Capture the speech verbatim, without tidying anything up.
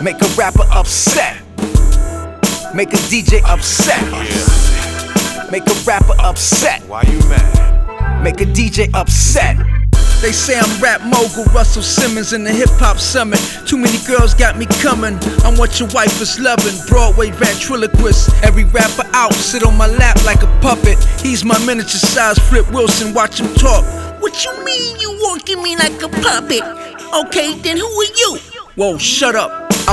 Make a rapper upset. Make a D J upset. Yeah. Make a rapper upset. Why you mad? Make a D J upset. They say I'm rap mogul, Russell Simmons in the hip hop summit. Too many girls got me coming. I'm what your wife is loving. Broadway ventriloquist. Every rapper out, sit on my lap like a puppet. He's my miniature size Flip Wilson, watch him talk. What you mean you walking me like a puppet? Okay, then who are you? Whoa, shut up.